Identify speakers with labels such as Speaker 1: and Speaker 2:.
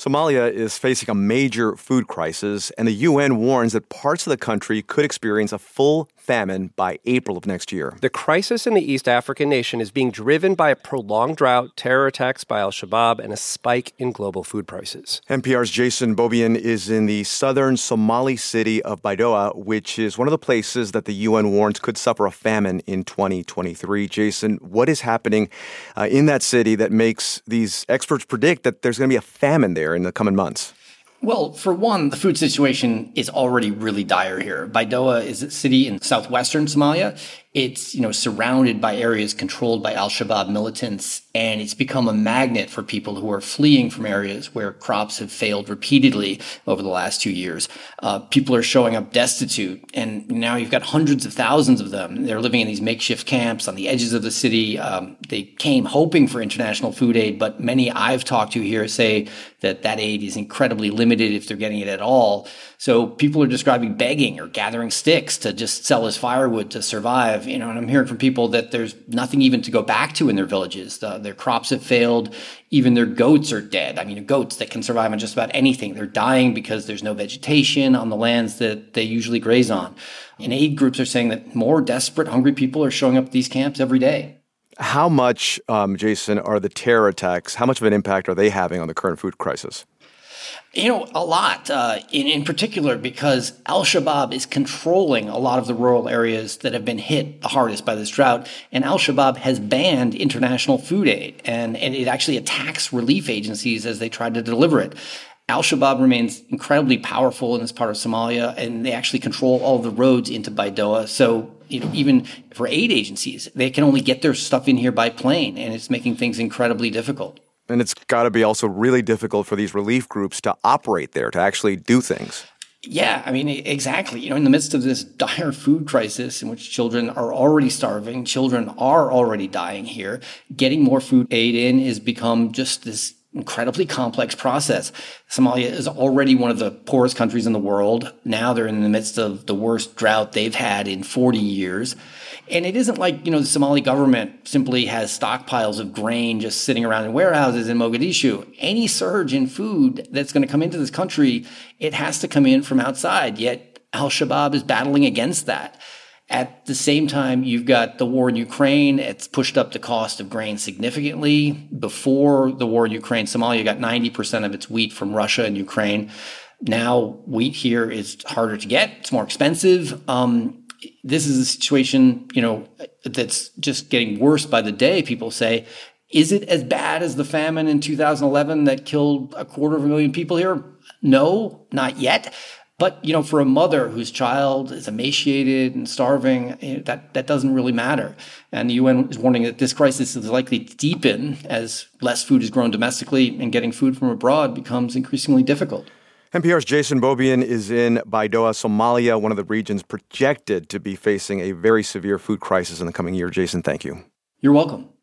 Speaker 1: Somalia is facing a major food crisis, and the UN warns that parts of the country could experience a full famine by April of next year.
Speaker 2: The crisis in the East African nation is being driven by a prolonged drought, terror attacks by al-Shabaab, and a spike in global food prices.
Speaker 1: NPR's Jason Beaubien is in the southern Somali city of Baidoa, which is one of the places that the UN warns could suffer a famine in 2023. Jason, what is happening in that city that makes these experts predict that there's going to be a famine there in the coming months?
Speaker 3: Well, for one, the food situation is already really dire here. Baidoa is a city in southwestern Somalia. It's, surrounded by areas controlled by al-Shabaab militants, and it's become a magnet for people who are fleeing from areas where crops have failed repeatedly over the last 2 years. People are showing up destitute, and now you've got hundreds of thousands of them. They're living in these makeshift camps on the edges of the city. They came hoping for international food aid, but many I've talked to here say that aid is incredibly limited if they're getting it at all. So people are describing begging or gathering sticks to just sell as firewood to survive. And I'm hearing from people that there's nothing even to go back to in their villages. Their crops have failed. Even their goats are dead. Goats that can survive on just about anything. They're dying because there's no vegetation on the lands that they usually graze on. And aid groups are saying that more desperate, hungry people are showing up at these camps every day.
Speaker 1: How much, Jason, are the terror attacks, how much of an impact are they having on the current food crisis?
Speaker 3: A lot, in particular because al-Shabaab is controlling a lot of the rural areas that have been hit the hardest by this drought. And al-Shabaab has banned international food aid, and it actually attacks relief agencies as they try to deliver it. Al-Shabaab remains incredibly powerful in this part of Somalia, and they actually control all of the roads into Baidoa. So, even for aid agencies, they can only get their stuff in here by plane, and it's making things incredibly difficult.
Speaker 1: And it's got to be also really difficult for these relief groups to operate there, to actually do things.
Speaker 3: Yeah, exactly. In the midst of this dire food crisis in which children are already starving, children are already dying here, getting more food aid in has become just this incredibly complex process. Somalia is already one of the poorest countries in the world. Now they're in the midst of the worst drought they've had in 40 years. And it isn't like, the Somali government simply has stockpiles of grain just sitting around in warehouses in Mogadishu. Any surge in food that's going to come into this country, it has to come in from outside. Yet al-Shabaab is battling against that. At the same time, you've got the war in Ukraine. It's pushed up the cost of grain significantly. Before the war in Ukraine, Somalia got 90% of its wheat from Russia and Ukraine. Now, wheat here is harder to get. It's more expensive. This is a situation, that's just getting worse by the day, people say. Is it as bad as the famine in 2011 that killed 250,000 people here? No, not yet. But, for a mother whose child is emaciated and starving, that doesn't really matter. And the UN is warning that this crisis is likely to deepen as less food is grown domestically and getting food from abroad becomes increasingly difficult.
Speaker 1: NPR's Jason Beaubien is in Baidoa, Somalia, one of the regions projected to be facing a very severe food crisis in the coming year. Jason, thank you.
Speaker 3: You're welcome.